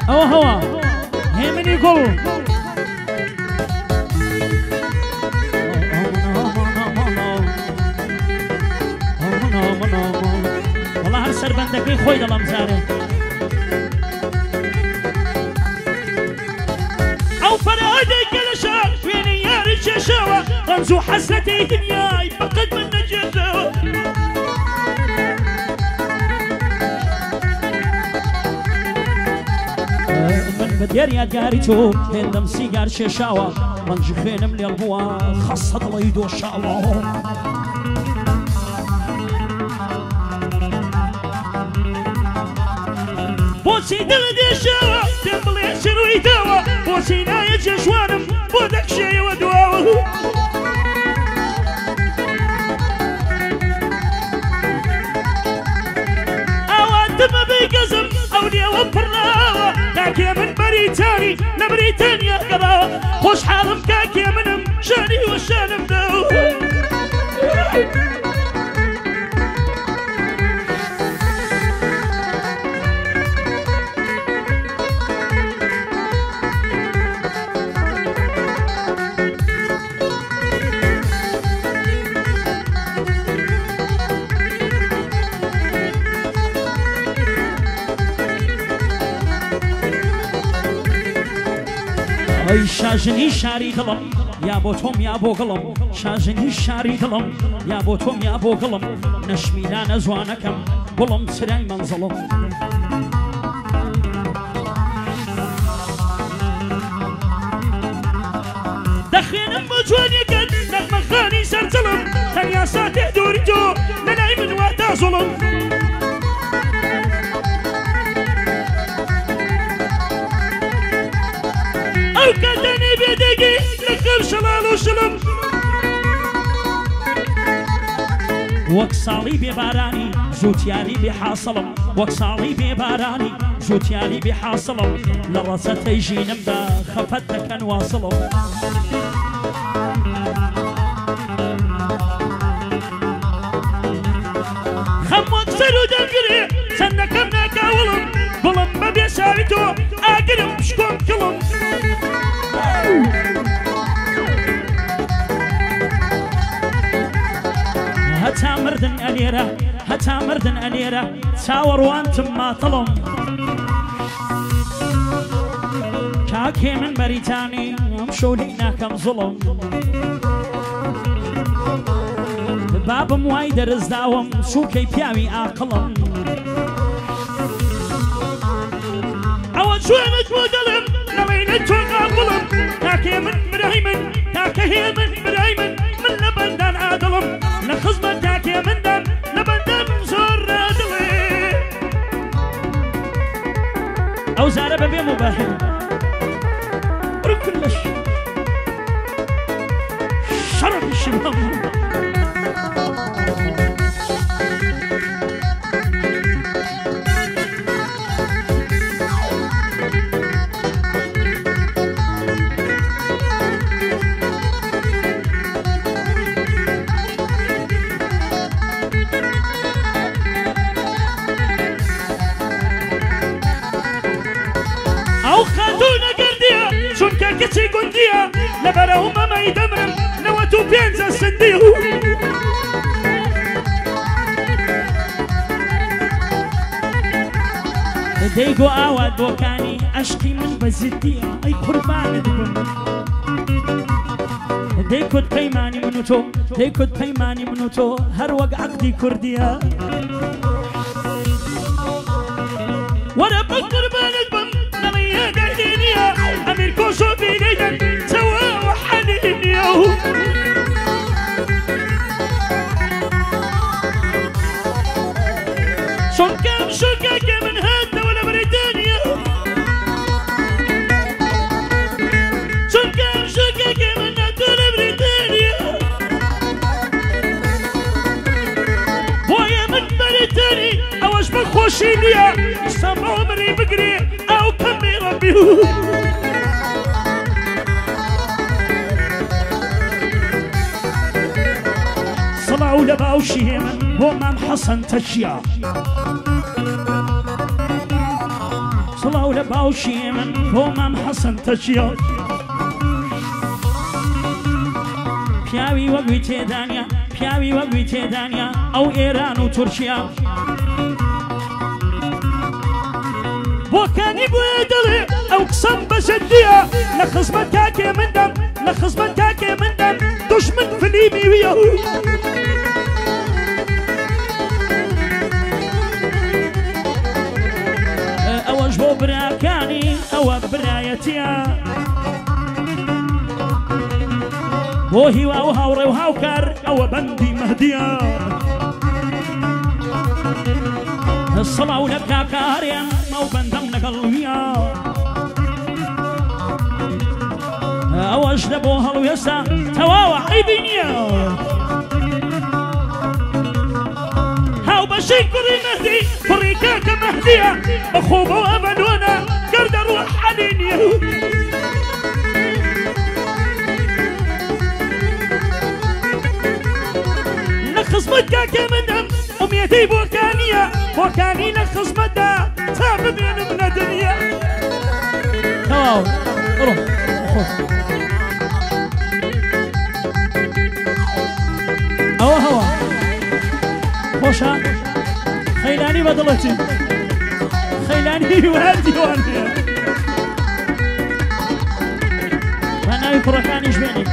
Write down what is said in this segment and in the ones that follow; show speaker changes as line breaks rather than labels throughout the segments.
هو هيمن يقول والله هر سربندكي خوي دلم زاره او فرادي كل شهر وين يا رجشاوة رمزو حسرتي دنياي فقد من نجزاوة من بدير يا قاريتو هندم سيجار ششاوة من جخين ملي البوا خاصة الله يدو شاوة بوسي دلدي شاوة تملي شروي داوة بوسي نايا جشوانم بودك شي ودواوة اواتم بقزم اوليا وبرناوة كاكيا من بريتاني لبريتانيا قضاوة خوش حالم كاكيا منم شاني وشانم داوة اي شاجني شاري دلم يا بوتهم يا بو قلم شاجني شاري دلم يا بوتهم يا بو قلم نشمينا نزوانكم قلم سراي منظلم دخين مجواني قد نغمة خاني سرتلم تنيا ساتي دوري جو للاي من واتا ظلم او كدني بيدقي لخم شلال وشلم وك صليبي باراني زوتياري بحاصلم وك صليبي باراني زوتياري بحاصلم لرصة يجي نمدا خفتك كان واصلم خم وكسر ودنقري سنكم ناكاولم بلم ما بيساويتو اقرب شكون كلم هتا مردن أليرة هتا مردن أليرة تاور وانتم ما طلم كاكي من بريتاني امشوا لينا كم ظلم باب موايد رزداوم شو كي بياوي اقلم عوض شوينك مقلم لوين توقع ظلم كاكي من برايمن كاكي من برايمن من لبندان عادلم لخزمة كاكي من دم لبندان زور عادلي او زارب بي مباهل كلش شرف الشباب كتي قندية لبرهم ما يدمرم نواتو بينزا سنديه ديقو آواد بوكاني أشقي من بزدية أي قربان دبن ديكود بيماني منوتو ديكود بيماني منوتو هر وق عقدي كردية وانا بقربان البن نمية قردينية أمير كوشو بينيدن سوا وحنينيو شوكام شوكاكي من هاتا ولا بريطانيا شوكام شوكاكي من هاتا ولا بريطانيا بويا من بريطاني أواش بخوشي ليا سام عمري بقري أو كمي ربيو صلعوا لباو شيما هو مام حسن تشيا صلاة لباوشي من فومام حسن تشيا پیاوی وەگوی تێدانیا پیاوی وەگوی تێدانیا ئەو ئێران و تورکیا بۆکانی بۆیە دەڵێ ئەو قسەم بەجددیە لە خزمەت کاکێ مندەم لە خزمەت کاکێ مندەم دوژمن فلیمی ویە ئەوەش بۆ براکانی ئەوە برایەتیە بۆ هیوا و هاوڕێ و هاوکار ئەوە بەندی مەهدیە سڵاو لە کاکارێن ئەو بەندەم لەگەڵ ویە ئەوەش لە بۆ هەڵوێستا تەواوە عەیبی نییە هاو بەشەی کوڕی مەهدی کوڕی کاکە مەهدیە بەخۆ بۆ ئەمەلوانە گەردە ڕوح عەلی نییە خزمەت کاکێ مندەم ئومێدەی بۆکانیە بۆکانی لە خزمەتدا تا ببێنم لە دنیا تەواو ڕۆ ئەوە هەوە خۆشە خەیلانی بەدڵەتی خەیلانی وان دیوانێ بە ناوی کوڕەکانیش بێنێ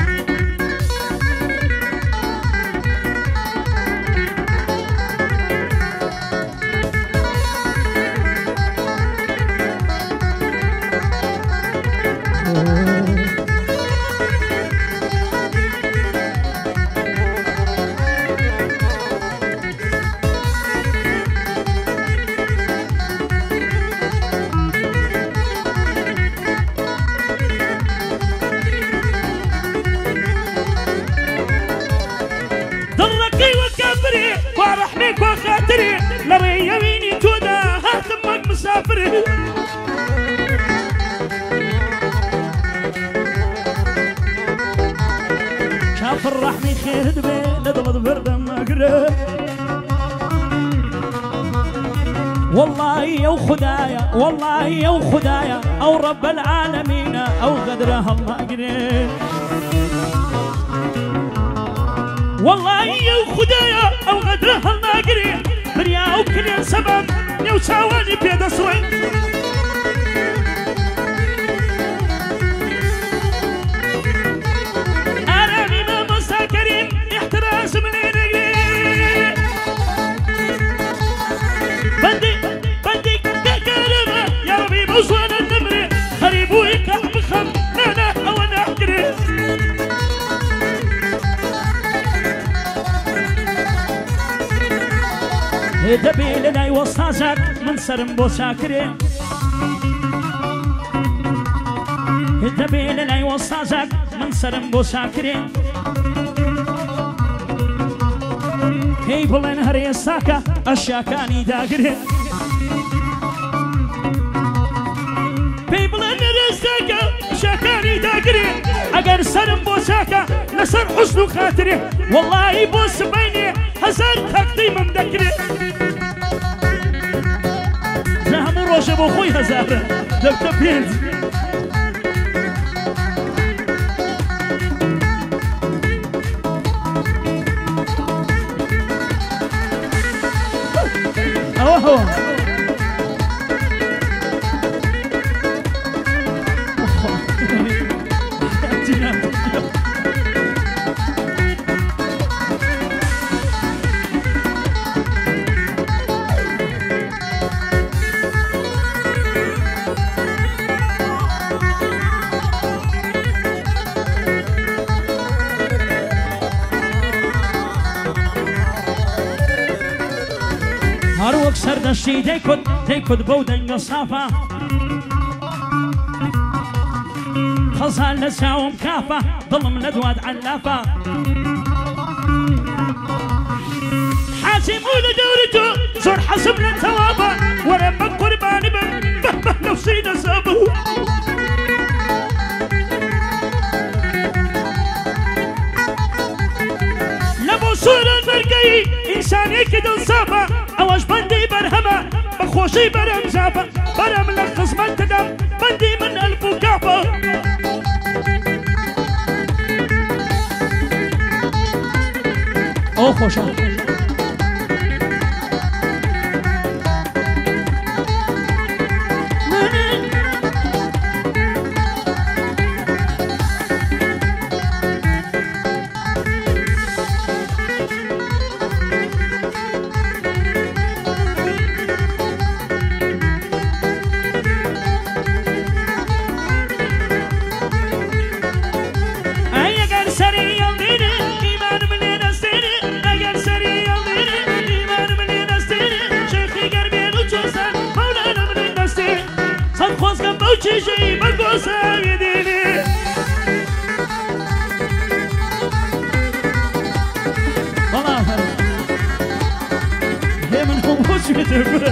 شاف الرحمي خير دبي لدغض بردم أقرب والله يا خدايا والله يا خدايا أو رب العالمين أو قدرها الله أقرب والله يا خدايا أو قدرها الله أقرب بريا أو كل سبب يوساواني بيد أسوي دبي لنا يوصازك من سرم بو ساكري دبي لنا يوصازك من سرم بو ساكري هي بلين هري الساكا الشاكاني داقري هي بلين هري الساكا الشاكاني داقري اگر سرم بو ساكا نسر حسن خاطري والله بو سبيني هزار تقديم مذكري روشه بو خوی هزاره دکتر پینز اوه هەروەک سەردەشتی دەیکوت بەو دەنگە سافە خەزان لە چاوم کافە دڵم لە دوات عەلافە حاجیم و لە دەوری تۆ زۆر حەزم لە تەوابە وەرە بە قوربانی بم بە نەفسی دەسەبە لە بۆ سۆران بەرگەی ئینسانێکی دڵسافە ئەوەش بەندەی بەرهەمە بەخۆ خۆشەی بەرەم زاپە بەرەم لە خزمەت دەدەم بەندی من ئەلف و کاپە ئەو خۆشە چیزی بگوزم دیدی والله هی من هم خوش می‌دم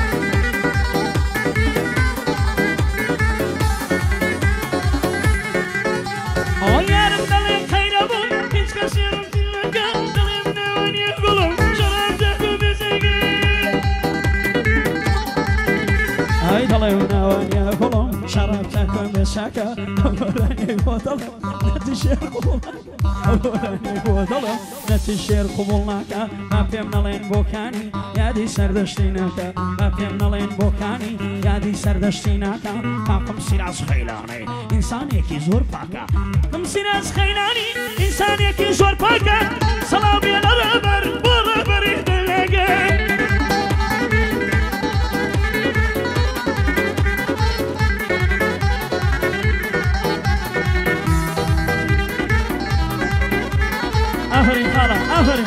آیارم دلی خیره بود هیچ کسی رو نگه دلیم نوانی گلم شرم دهو بزگی ای دلیم نوانی گلم شراب تکم بسکه اولانی بودلم نتیشیر قبول نکه ما پیم نلین بکنی یادی سردشتی نکه ما پیم نلین بکنی یادی سردشتی نکه پاکم سیراز خیلانی انسان یکی زور پاکه کم سیراز خیلانی انسان یکی زور پاکه سلامی لربر بربری دلگه آفرین خاله آفرین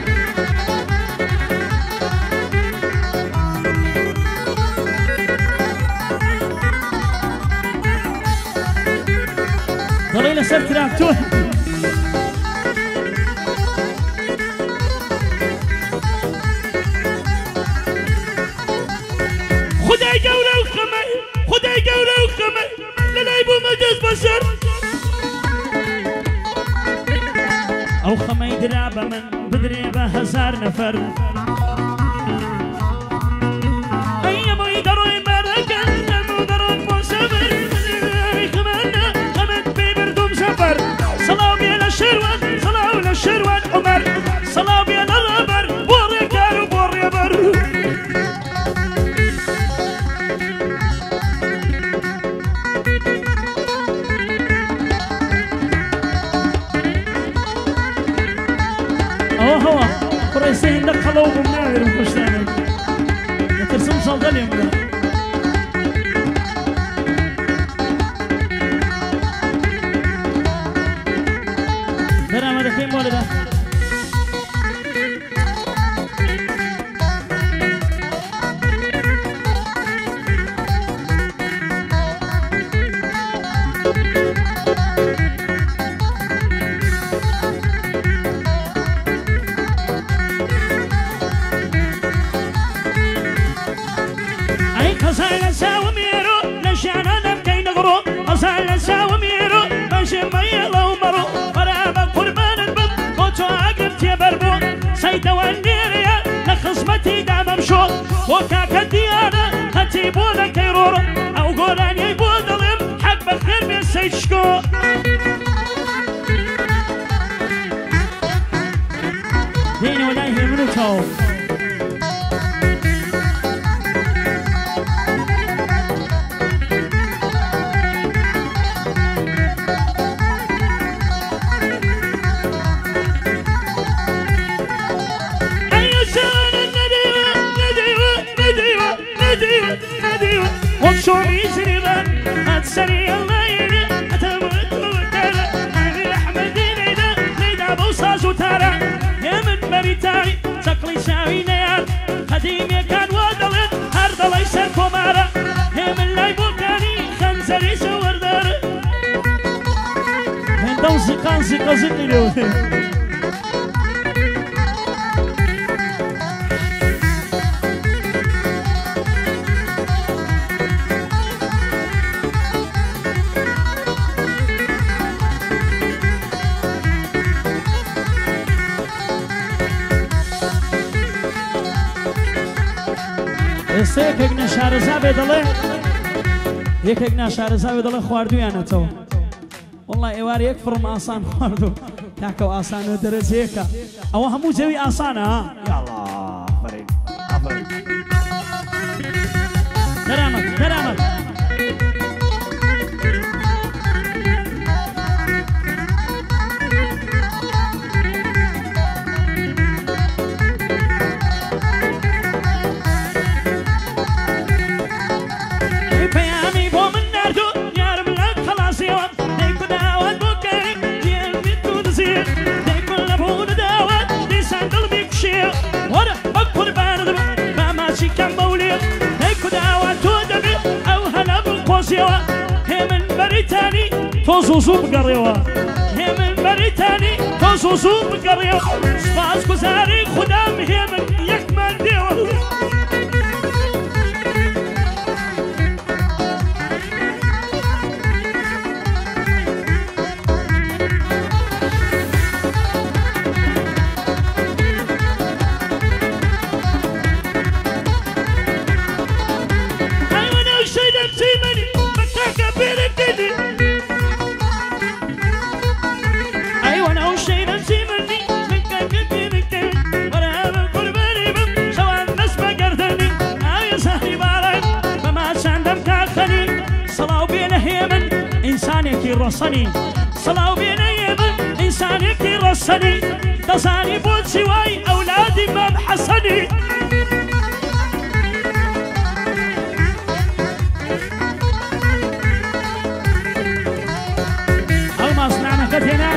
دلیل سر تراکتور خدای گوره و خمه خدای گوره و خمه للای بو مجاز بشر او خمه درابه من بدري بهزار نفر ايامو يدرون مرقن نمو درون مسافر خمنا خمت في بردوم سفر صلاو بينا الشروان صلاو للشروان عمر صلاو بينا الربر بوري كارو بوري بر هو فريسين دخلوا بمناغر وخشتاني يترسم صلدال يمكن درام هذا كيم والده أصل ساوميرو نشانا نبكي نغرو أصل ساوميرو ماشي ميا لو مرو قرابة قربان البب قوتو عقب تيبربو سيدا والنيريا لخصمتي دا ممشو وكاكا ديانا خطيبو ذكيرور أو قولان يبو ظلم حق بخير من سيشكو ديني ولايه منو تشوف وشو يجربا هتسري الليل هتموت وترى علي احمد نيدا نيدا بوصاج وترى يا من مريتاي تقلي شاوي نيات قديم كان ودلت هرد ليس كمارا يا من لاي بوكاني خنزري سور دار من دوزي قانزي قزقي له استيقظ نشار زابد الله يكك نشار زابد الله خواردويانا تو والله إيواري يكفر ما آسان خواردو تاكو آسان ودرزيكا أو همو جوي آسانا يا الله فريق أفريق درامك درامك هي من بريتاني توزوزو بقريوة هي من بريتاني توزوزو بقريوة سباس كزاري خدام هي من يكمل ديوة رصني صلاو بين يمن إنسانك رصني تصاني بود سواي أولادي ما بحصني أو ما صنعنا كتنا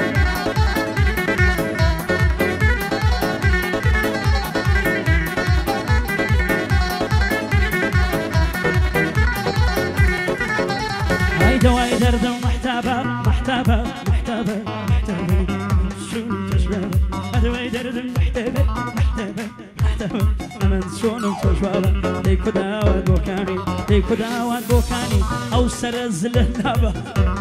هاي دردم محتابة محتابة محتابة محتابة شنو تشبابة هدوي دردم محتابة محتابة محتابة أمن شنو تشبابة ديكو داوات بوكاني ديكو داوات بوكاني أو سرز للنابة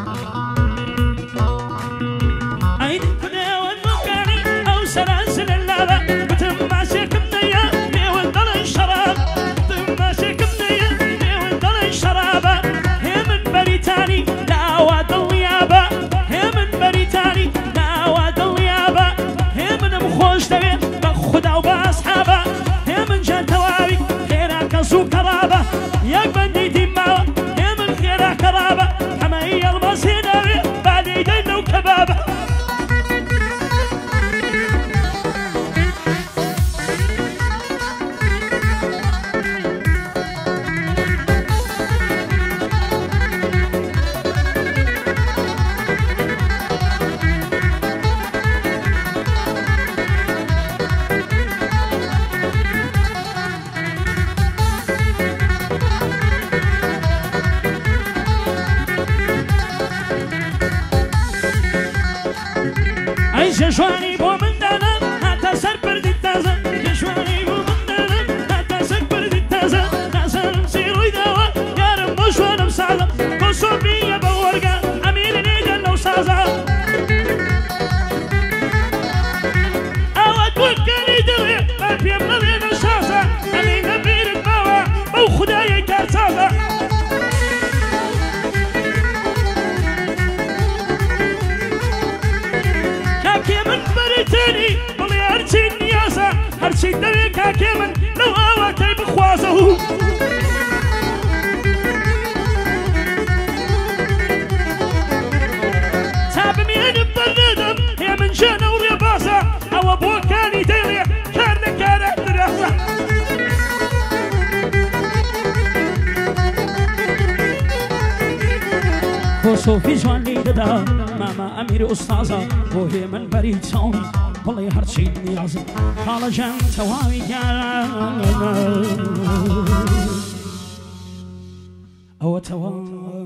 أي ديكو داوات بوكاني أو سرز للنابة بتماشي كمية بيوان دلن شراب بتماشي كمية بيوان دلن شرابة هي من بريتاني دعوات النيابة هي من بريتاني دعوات النيابة هي من مخوش تبي بخدا وبأصحابه هي من جان تواري خيرك سوق قرابة يا بندي دماء هي من خيرك قرابة كما هي المصيدة بعد يدنا وكبابة جشواني بو من دانا حتى سر برد التازة جشواني بو من دانا حتى سر برد التازة ناسا نسيرو يداوى يا رموش وانا مساعدة كل صوبية بورقة أمير نيجا لو سازة أود وكاني دري ما بيمنا لينا شاسة علينا بير الماوى أو خدايا كاسازة بلي هرشي النياسة هرشي الدريكا كيمن لو آواتي بخوازه سابمي أنا ببردم يا من جانا وريباسة أو أبوه كان يديري كان كانت دراسة بوسو في جوان لي ددا ماما أمير أستاذة وهي من بريد سوني بلي هرشي النياسة خالة جان تواوي كان أو تواوي